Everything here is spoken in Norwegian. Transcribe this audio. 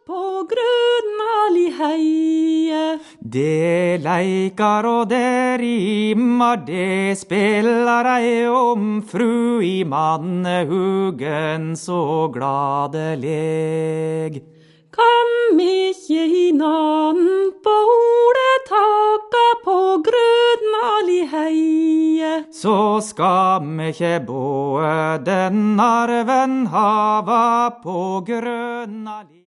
på grønali heie. Det leikar og det rimar, det spelar ei om fru i mannehugen så gladeleg. Kam ikkje hinnan på taka på grønali heie. Så skal me ikkje både den arven hava på grønali.